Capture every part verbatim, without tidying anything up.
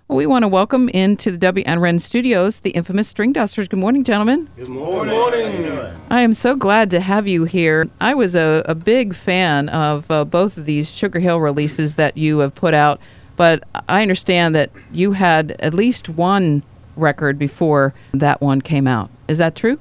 We want to welcome into the W N R N studios the infamous String Dusters. Good morning, gentlemen. Good morning. Good morning. I am so glad to have you here. I was a, a big fan of uh, both of these Sugar Hill releases that you have put out, but I understand that you had at least one record before that one came out. Is that true?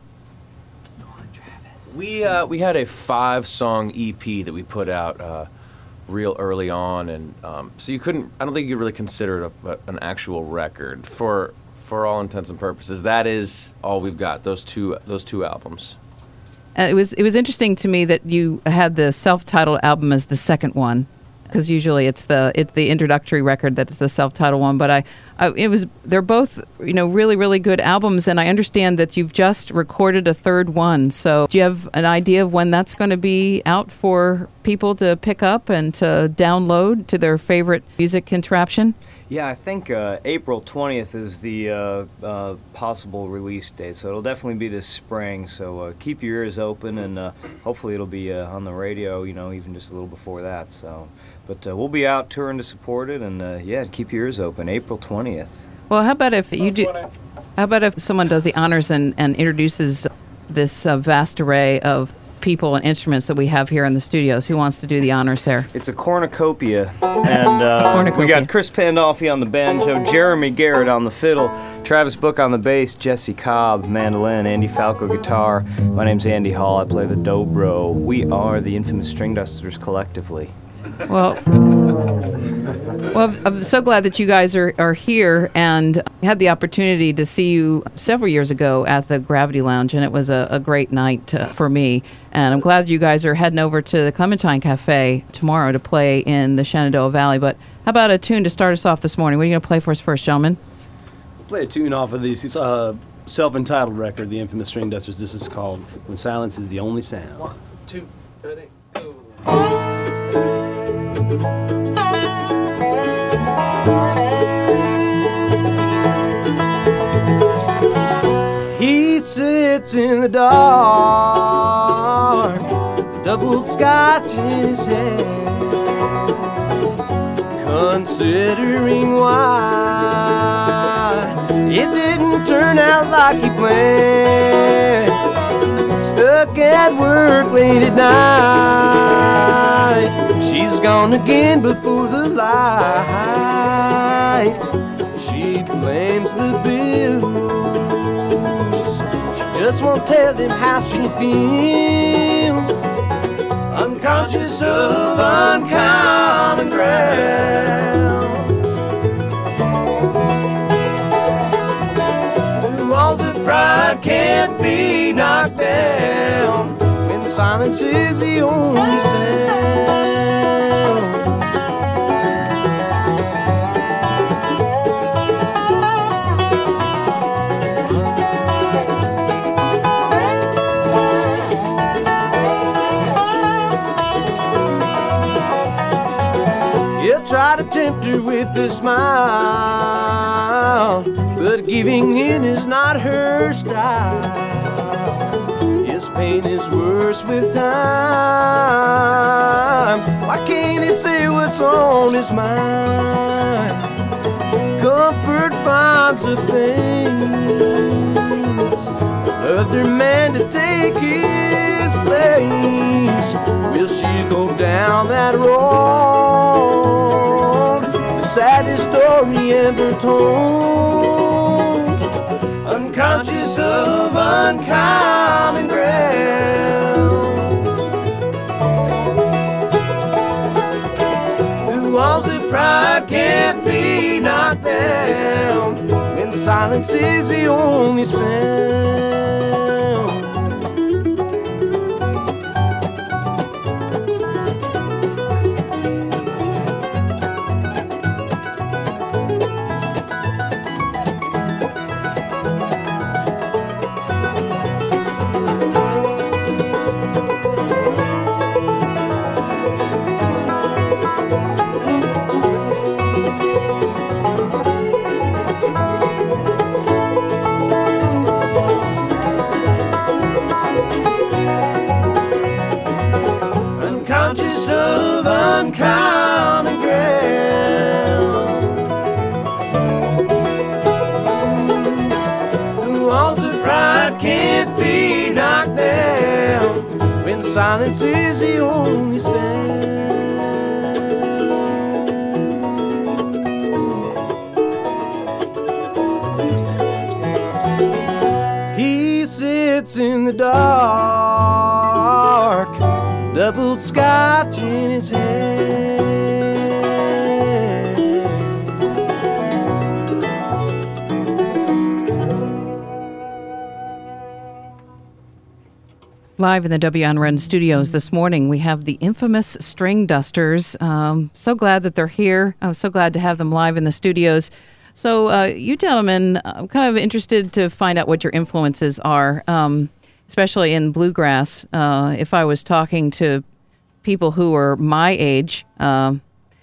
We uh, we had a five-song E P that we put out uh, real early on, and um, so you couldn't. I don't think you could really consider it a, a, an actual record for for all intents and purposes. That is all we've got. Those two those two albums. Uh, it was it was interesting to me that you had the self-titled album as the second one, because usually it's the it's the introductory record that is the self-titled one. But I, I it was they're both you know really really good albums, and I understand that you've just recorded a third one. So do you have an idea of when that's going to be out for people to pick up and to download to their favorite music contraption? Yeah, I think uh, April twentieth is the uh, uh, possible release date, so it'll definitely be this spring. So uh, keep your ears open, and uh, hopefully it'll be uh, on the radio, you know, even just a little before that. So, but uh, we'll be out touring to support it, and uh, yeah, keep your ears open. April twentieth. Well, how about if you do? How about if someone does the honors and, and introduces this uh, vast array of people and instruments that we have here in the studios? Who wants to do the honors there? It's a cornucopia, and uh, Cornucopia. we got Chris Pandolfi on the banjo, Jeremy Garrett on the fiddle, Travis Book on the bass, Jesse Cobb mandolin, Andy Falco guitar. My name's Andy Hall. I play the dobro. We are the infamous String Dusters collectively. Well, well, I'm so glad that you guys are, are here, and I had the opportunity to see you several years ago at the Gravity Lounge, and it was a, a great night uh, for me. And I'm glad you guys are heading over to the Clementine Cafe tomorrow to play in the Shenandoah Valley. But how about a tune to start us off this morning? What are you going to play for us first, gentlemen? We'll play a tune off of this. It's a self-entitled record, the infamous String Dusters. This is called When Silence is the Only Sound. One, two, ready, go. He sits in the dark, doubled scotch in his hand, considering why it didn't turn out like he planned. Stuck at work late at night, she's gone again before the light. She blames the bills, she just won't tell him how she feels. Unconscious of uncommon ground, the walls of pride can't be knocked down when silence is the only sound. He'll try to tempt her with a smile, but giving in is not her style. His pain is worse with time. Why can't he say what's on his mind? Comfort finds a face, another man to take his place. Will she go down that road, the saddest story ever told? Unconscious of uncommon ground, the walls of pride can't be knocked down when silence is the only sound. silence is the only sound. He sits in the dark, doubled scotch in his hand. Live in the W N R N studios this morning, we have the infamous String Dusters. Um, so glad that they're here. I'm so glad to have them live in the studios. So uh, you gentlemen, I'm kind of interested to find out what your influences are, um, especially in bluegrass. Uh, if I was talking to people who are my age, um,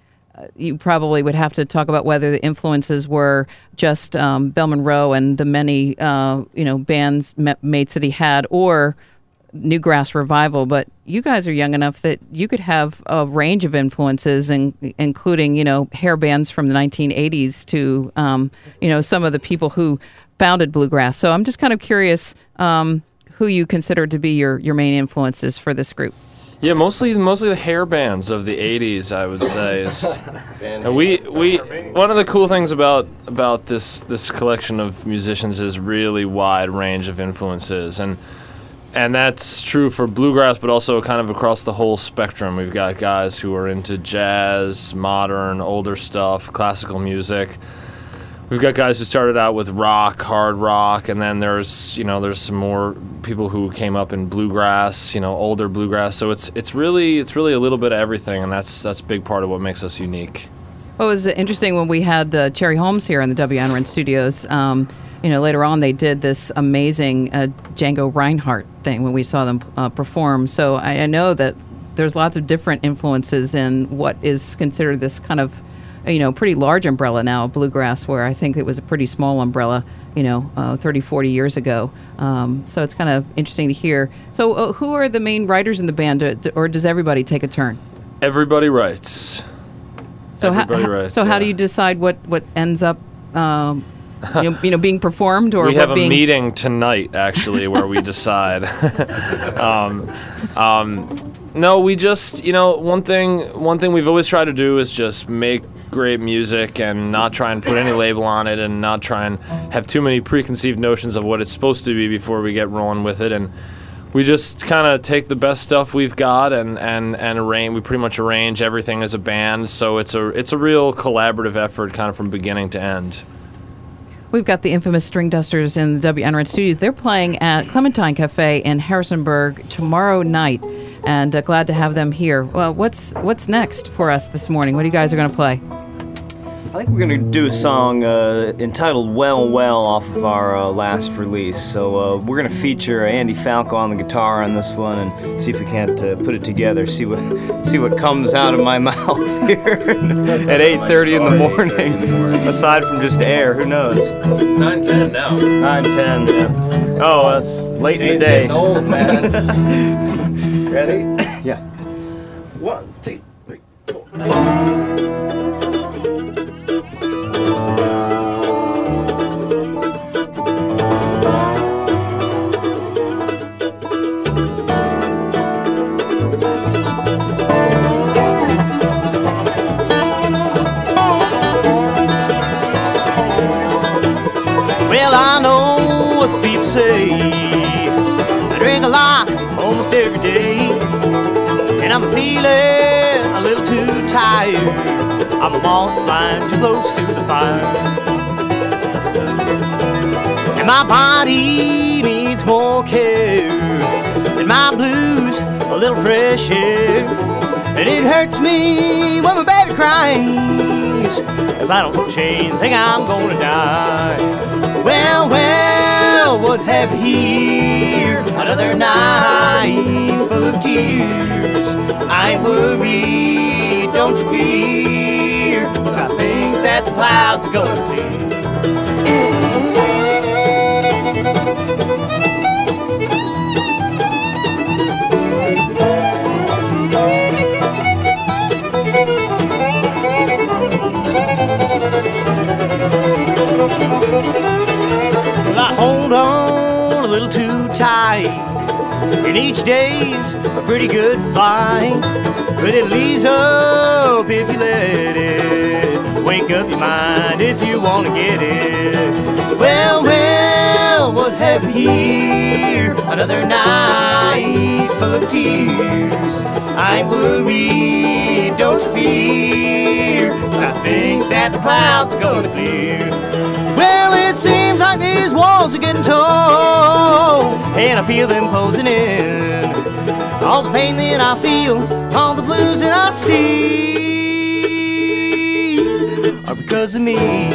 you probably would have to talk about whether the influences were just um, Bill Monroe and the many uh, you know bands mates that he had, or Newgrass Revival. But you guys are young enough that you could have a range of influences, and including, you know, hair bands from the nineteen eighties to, um, you know, some of the people who founded bluegrass. So I'm just kind of curious um, who you consider to be your, your main influences for this group. Yeah, mostly mostly the hair bands of the eighties, I would say. Is, and we we one of the cool things about about this this collection of musicians is really wide range of influences, and And that's true for bluegrass, but also kind of across the whole spectrum. We've got guys who are into jazz, modern, older stuff, classical music. We've got guys who started out with rock, hard rock, and then there's, you know, there's some more people who came up in bluegrass, you know, older bluegrass. So it's it's really it's really a little bit of everything, and that's that's a big part of what makes us unique. Well, it was interesting when we had uh, Cherry Holmes here in the W N R N studios. Um, You know, later on they did this amazing uh, Django Reinhardt thing when we saw them uh, perform. So I, I know that there's lots of different influences in what is considered this kind of, you know, pretty large umbrella now, bluegrass, where I think it was a pretty small umbrella, you know, uh, thirty, forty years ago. Um, so it's kind of interesting to hear. So uh, who are the main writers in the band, or does everybody take a turn? Everybody writes. So everybody how, writes. So yeah. how do you decide what, what ends up um, you know, you know, being performed, or we what have a being... meeting tonight, actually, where we decide. um, um, no, we just, you know, one thing, one thing we've always tried to do is just make great music and not try and put any label on it, and not try and have too many preconceived notions of what it's supposed to be before we get rolling with it. And we just kind of take the best stuff we've got and and and arrange. We pretty much arrange everything as a band, so it's a it's a real collaborative effort, kind of from beginning to end. We've got the infamous String Dusters in the W N R N studios. They're playing at Clementine Cafe in Harrisonburg tomorrow night, and uh, glad to have them here. Well, what's what's next for us this morning? What are you guys are going to play? I think we're going to do a song uh, entitled Well Well off of our uh, last release. So uh, we're going to feature Andy Falco on the guitar on this one, and see if we can't uh, put it together, see what see what comes out of my mouth here at eight thirty in the morning. Aside from just air, who knows? It's nine ten now. nine ten, yeah. Oh, that's late in the Days day. getting old, man. Ready? Yeah. One, two, three, four. Well, I know what the people say. I drink a lot almost every day, and I'm feeling a little too tired. I'm a moth flying too close to the fire, and my body needs more care, and my blues a little fresh air. And it hurts me when my baby cries. If I don't change, think I'm gonna die. Well, well, what have you here? Another night full of tears. I ain't worried, don't you fear, 'cause I think that the clouds are gonna clear. Well, I hold on a little too tight, and And each day's a pretty good fight, but it leaves hope if you let it. Wake up your mind if you want to get it. Well, well, what happened here? Another night full of tears. I ain't worried, don't you fear, 'cause I think that the clouds are gonna clear. Well, it seems like these walls are getting tall, and I feel them closing in. All the pain that I feel, all the blues that I see are because of me.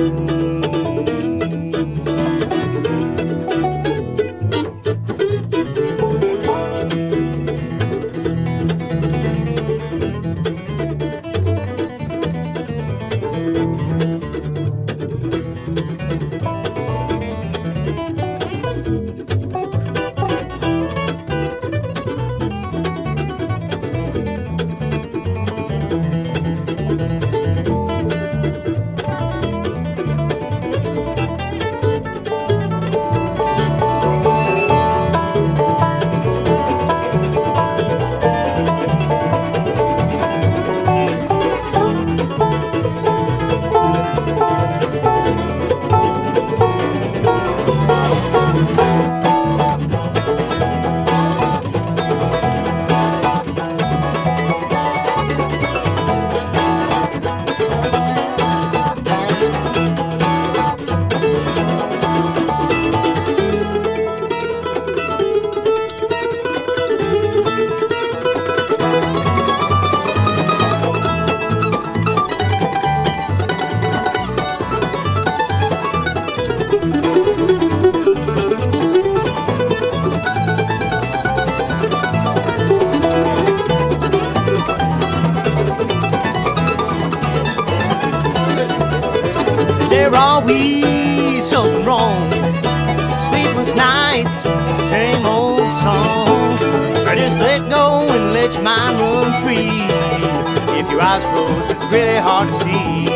There always something wrong. Sleepless nights, same old song. Or just let go and let your mind run free. If your eyes close, it's really hard to see.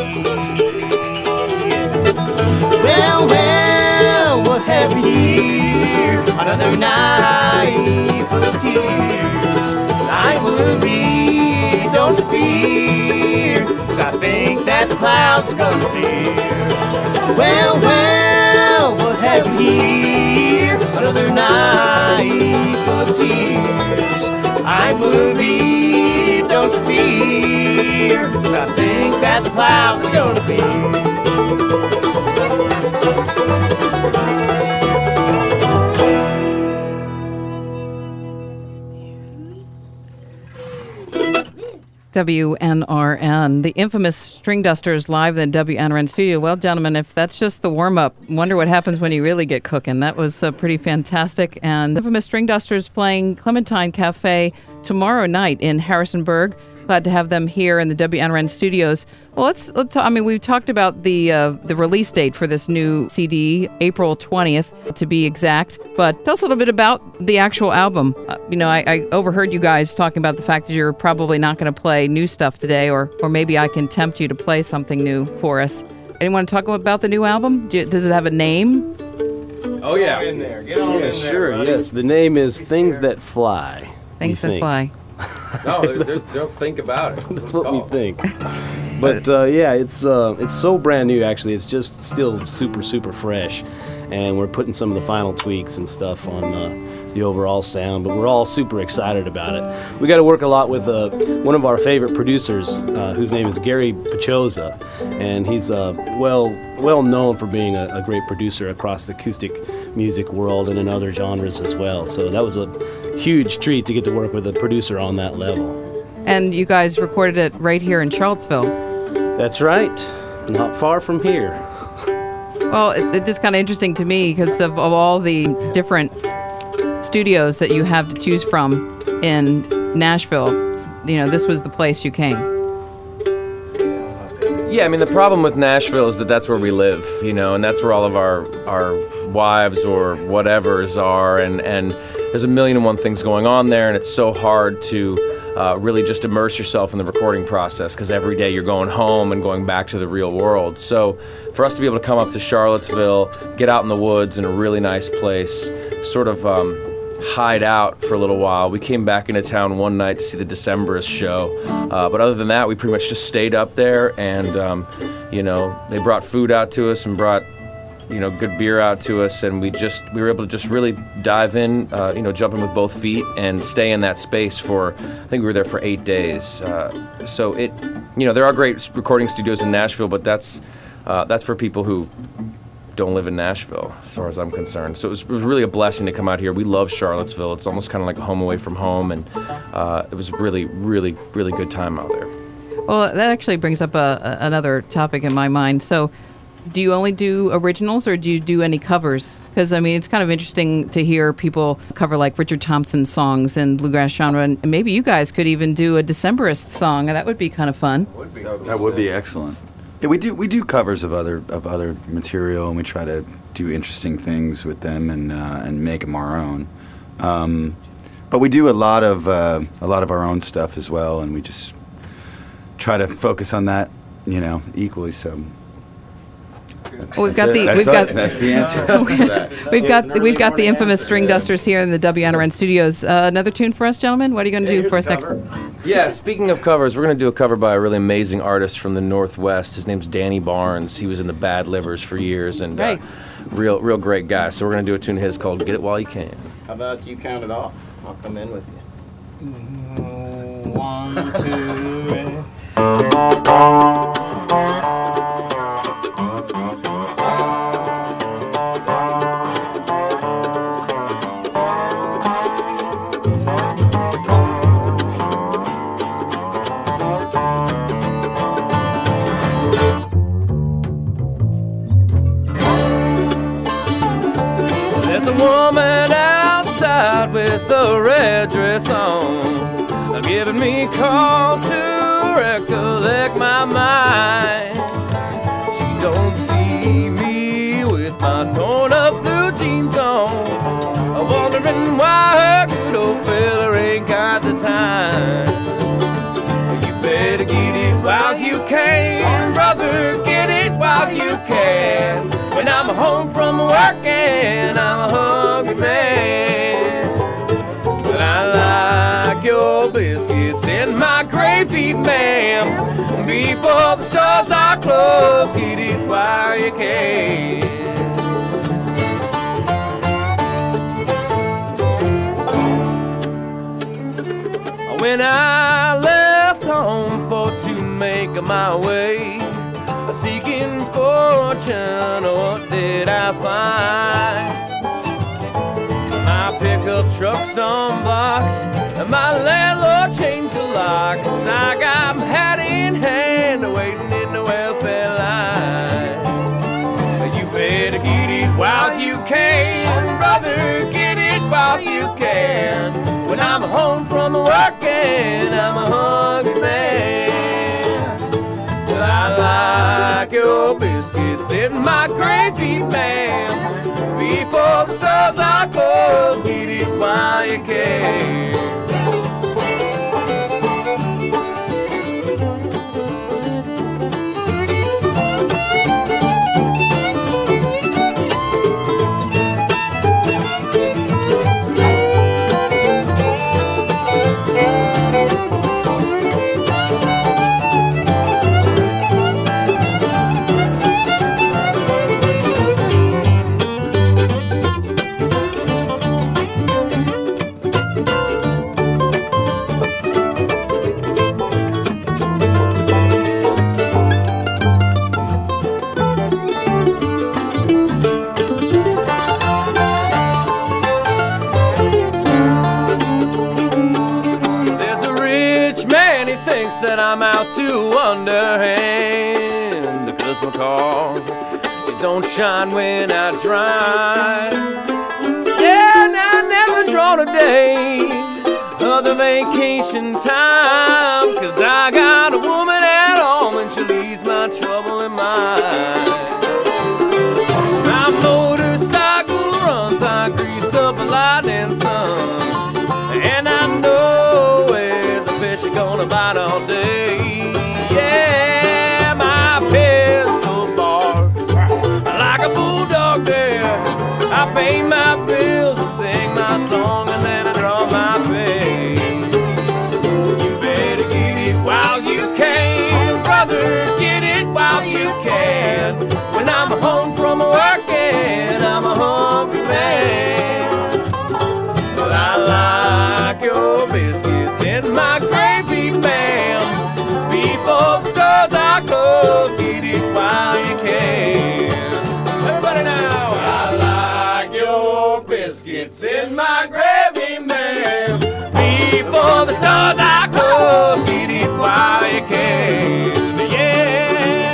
Well, well, what happened here? Another night full of tears. I worry, don't you fear, 'cause I think that the clouds are gonna clear. Well, well, what happened here? Another night full of tears. I worry, don't you fear, 'cause I think that the clouds are gonna clear. W N R N, the infamous String Dusters live in the W N R N studio. Well, gentlemen, if that's just the warm-up, wonder what happens when you really get cooking. That was uh, pretty fantastic. And infamous String Dusters playing Clementine Cafe tomorrow night in Harrisonburg. Glad to have them here in the W N R N studios. Well, let's, let's talk, I mean, we've talked about the uh, the release date for this new C D, April twentieth to be exact. But tell us a little bit about the actual album. Uh, you know, I, I overheard you guys talking about the fact that you're probably not going to play new stuff today, or or maybe I can tempt you to play something new for us. Anyone talk about the new album? Do you, does it have a name? Oh, yeah. Get on in there. Get on Yeah, in there, sure, buddy. yes. The name is Things That Fly. Things we that think. fly. No, there's, there's, don't think about it. That's what we think. But uh, yeah, it's uh, it's so brand new. Actually, it's just still super super fresh, and we're putting some of the final tweaks and stuff on uh, the overall sound. But we're all super excited about it. We got to work a lot with uh, one of our favorite producers, uh, whose name is Gary Pachoza, and he's uh, well well known for being a, a great producer across the acoustic music world and in other genres as well. So that was a huge treat to get to work with a producer on that level. And you guys recorded it right here in Charlottesville. That's right, not far from here. Well, it, it's just kind of interesting to me because of, of all the different studios that you have to choose from in Nashville. You know, this was the place you came. Yeah, I mean, the problem with Nashville is that that's where we live, you know, and that's where all of our our wives or whatevers are, and, and there's a million and one things going on there, and it's so hard to uh, really just immerse yourself in the recording process because every day you're going home and going back to the real world. So for us to be able to come up to Charlottesville, get out in the woods in a really nice place, sort of um, hide out for a little while. We came back into town one night to see the Decemberist show, uh, but other than that, we pretty much just stayed up there, and um, you know, they brought food out to us and brought, you know, good beer out to us, and we just we were able to just really dive in, uh, you know, jump in with both feet and stay in that space for, I think we were there for eight days. Uh, so it, you know, there are great recording studios in Nashville, but that's uh, that's for people who don't live in Nashville, as far as I'm concerned. So it was, it was really a blessing to come out here. We love Charlottesville. It's almost kind of like a home away from home, and uh, it was really, really, really good time out there. Well, that actually brings up a, a, another topic in my mind. So, do you only do originals, or do you do any covers? Because, I mean, it's kind of interesting to hear people cover, like, Richard Thompson songs in bluegrass genre, and maybe you guys could even do a Decemberist song, and that would be kind of fun. Would be. That would be excellent. Yeah, we do we do covers of other of other material, and we try to do interesting things with them and uh, and make them our own. Um, but we do a lot of uh, a lot of our own stuff as well, and we just try to focus on that, you know, equally. So Well, we've got That's the it. we've That's got it. That's the answer. we've got we've got the morning infamous answer, string yeah. dusters here in the W N R N studios. Uh, another tune for us, gentlemen. What are you going to do Here's for a us next? cover. Yeah, speaking of covers, we're going to do a cover by a really amazing artist from the Northwest. His name's Danny Barnes. He was in the Bad Livers for years, and Right. uh, real, real great guy. So we're going to do a tune of his called "Get It While You Can." How about you count it off? I'll come in with you. One, two, and... There's a woman outside with a red dress on, giving me calls to recollect my mind. She don't see me with my torn up blue jeans on, wondering why her good old fella ain't got the time. You better get it while you can, brother, get it while you can. When I'm home from work and I'm a hungry man, well, I like your biscuits and my gravy, ma'am. Before the stores are closed, get it while you can. When I left home for to make my way, seeking fortune, what did I find? My pickup truck's on box, and my landlord changed the locks. I got my hat in hand, waiting in the welfare line. You better get it while you can, brother, get it while you can. When I'm home from work and I'm a hungry man, well, I like your biscuits and my gravy, ma'am. Before the stores are closed, get it while you can. That I'm out to underhand, because my car, it don't shine when I drive. Yeah, and I never drawn a day of the vacation time, cause I got a woman at home and she leaves my trouble in mind. My motorcycle runs like greased up lightning sun, and I know where the fish are gonna bite all day. Yeah, my pistol barks like a bulldog there. I pay my bills, I sing my song, and It's in my gravy, man. Before the stars are closed, get it while you can. Yeah.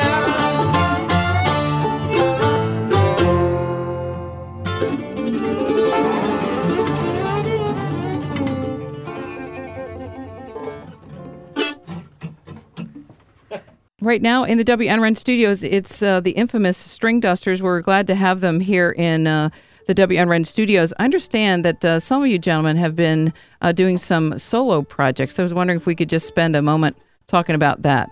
Right now in the W N R N studios, it's uh, the infamous String Dusters. We're glad to have them here in uh, the W N R N studios. I understand that uh, some of you gentlemen have been uh, doing some solo projects. I was wondering if we could just spend a moment talking about that.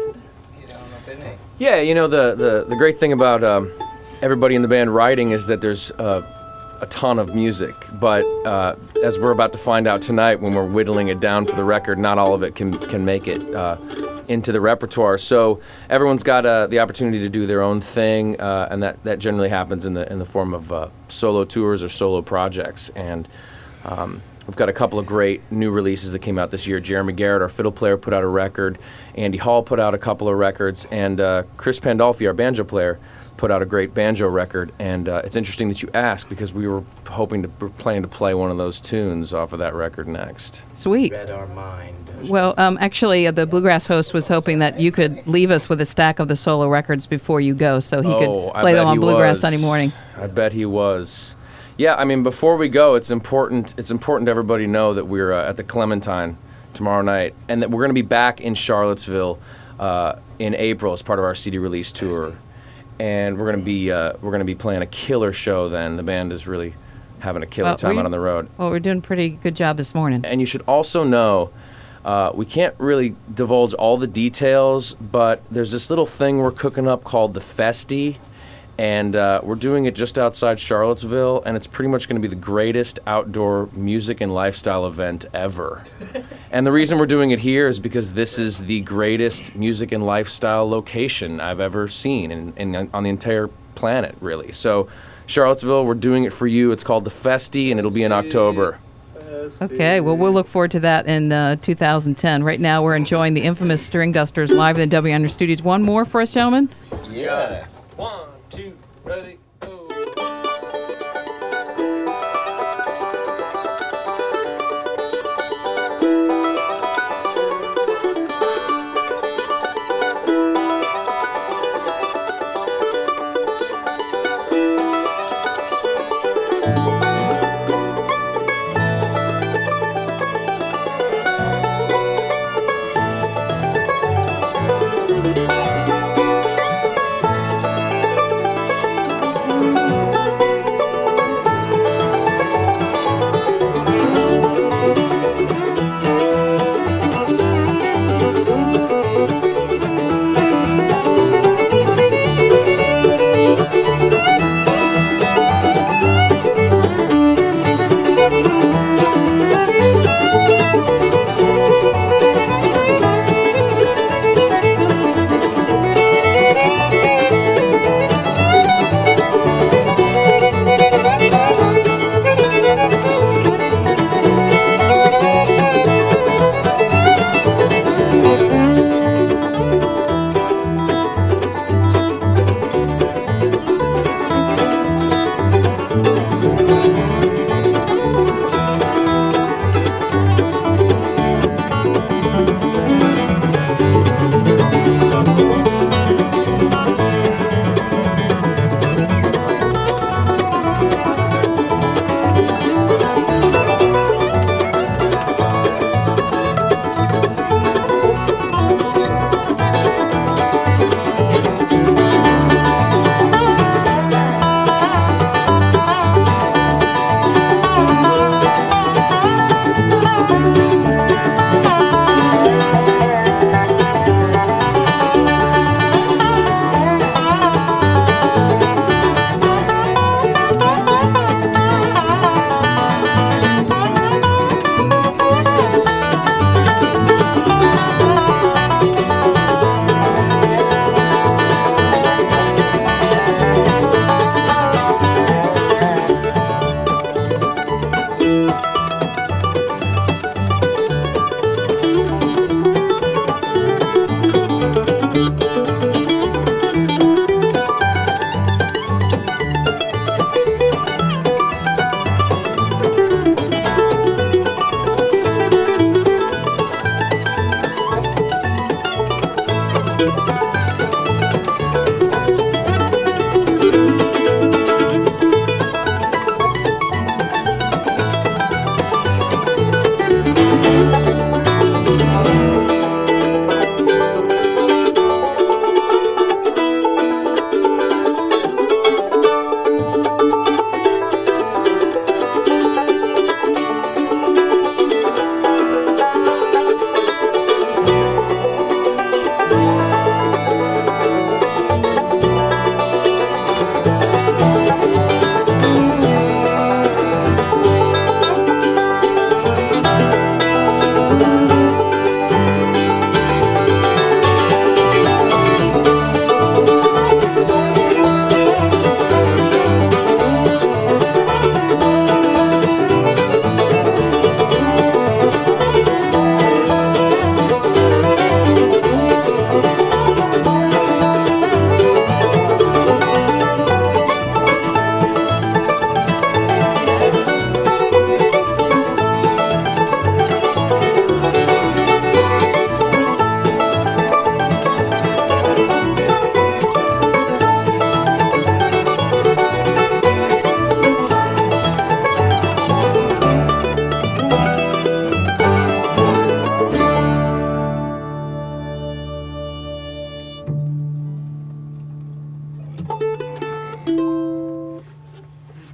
Yeah, you know, the, the, the great thing about um, everybody in the band writing is that there's uh, a ton of music. But uh, as we're about to find out tonight when we're whittling it down for the record, not all of it can, can make it uh, into the repertoire. So everyone's got uh, the opportunity to do their own thing, uh, and that, that generally happens in the in the form of uh, solo tours or solo projects. And um, we've got a couple of great new releases that came out this year. Jeremy Garrett, our fiddle player, put out a record. Andy Hall put out a couple of records, and uh, Chris Pandolfi, our banjo player, put out a great banjo record. And uh, it's interesting that you ask, because we were hoping to we're planning to play one of those tunes off of that record next. Sweet. Read our mind. Well, um, actually, uh, the Bluegrass host was hoping that you could leave us with a stack of the solo records before you go, so he Oh, could I play them bet on he Bluegrass was. Sunday morning. I bet he was. Yeah, I mean, before we go, it's important. It's important to everybody know that we're uh, at the Clementine tomorrow night, and that we're going to be back in Charlottesville uh, in April as part of our C D release tour. And we're going to be uh, we're going to be playing a killer show then. The band is really having a killer Well, time we- out on the road. Well, we're doing a pretty good job this morning. And you should also know, uh, we can't really divulge all the details, but there's this little thing we're cooking up called the Festi, and uh, we're doing it just outside Charlottesville, and it's pretty much going to be the greatest outdoor music and lifestyle event ever. And the reason we're doing it here is because this is the greatest music and lifestyle location I've ever seen in, in, on the entire planet, really. So Charlottesville, we're doing it for you. It's called the Festi, and it'll be in October. Okay, well, we'll look forward to that in uh, two thousand ten. Right now, we're enjoying the infamous String Dusters live in the W N R studios. One more for us, gentlemen? Yeah. One, two, ready, go.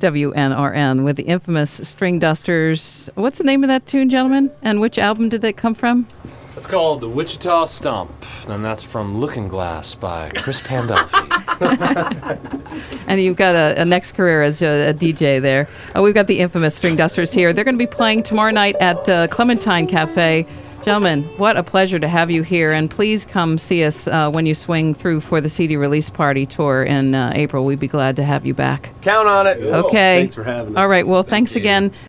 W N R N with the infamous String Dusters. What's the name of that tune, gentlemen? And which album did that come from? It's called The Wichita Stomp, and that's from Looking Glass by Chris Pandolfi. And you've got a, a next career as a, a D J there. Oh, we've got the infamous String Dusters here. They're going to be playing tomorrow night at uh, Clementine Cafe. Gentlemen, what a pleasure to have you here, and please come see us uh, when you swing through for the C D release party tour in uh, April. We'd be glad to have you back. Count on it. Okay. Thanks for having us. All right. Well, thanks again.